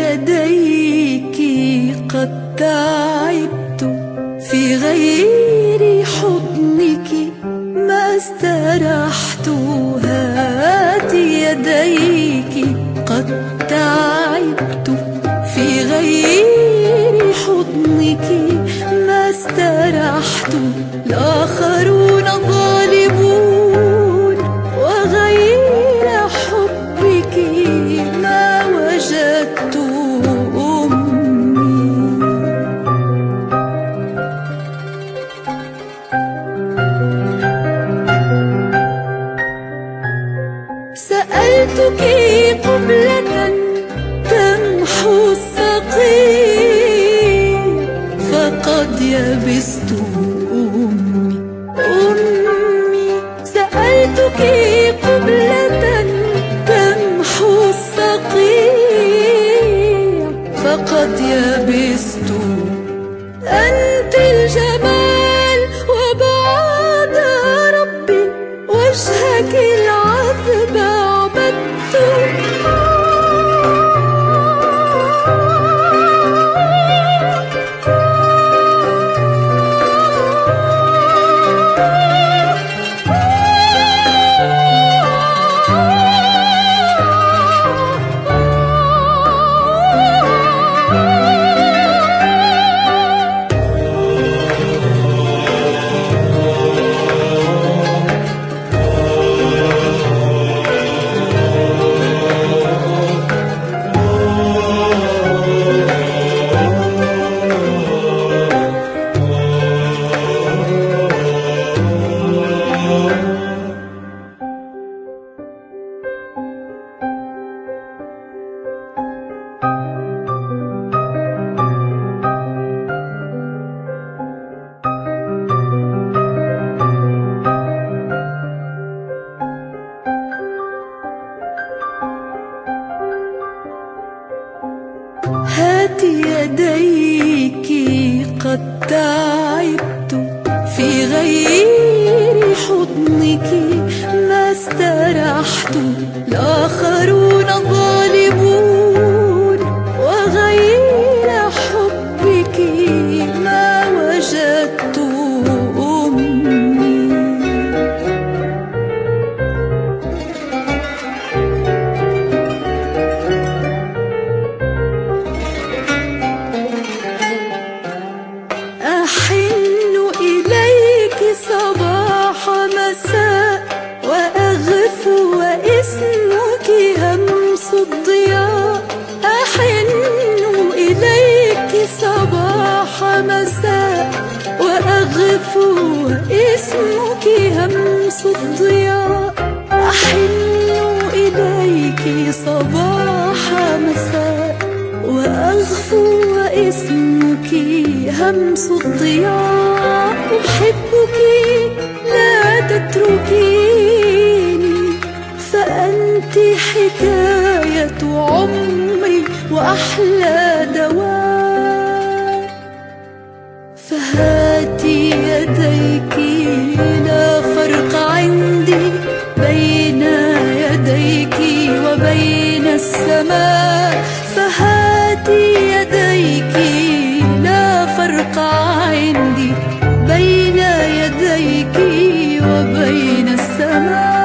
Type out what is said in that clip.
يديك قد تعبت في غير حضنك ما استرحت. هات يديك قد تعبت في غير حضنك ما استرحت. الآخرون ظالمون وغير حبك ما وجدت أمي. سألتك قبلة تمحو السقيم فقد يبست أمي. أمي سألتك قبلة تمحو السقيم فقد يبست. أنت الجمال وبعد ربي وجهك العذب عبدت. هات يديك قد تعبت في غير حضنك ما استرحت. الآخرون ظالمون وغير حبك ما وجدت أمي. أحن إليك صباح مساء وأغفو واسمك همس الضياء. أحن إليك صباح مساء وأغفو واسمك همس الضياء. أحن إليك صباح مساء وأغفو واسمك همس الضياء. أحبك لا تتركيني فأنت حكاية عمري وأحلى دواء. فهاتي يديك لا فرق عندي بين يديك وبين السماء. فهاتي يديك لا فرق عندي بين يديك وبين السماء.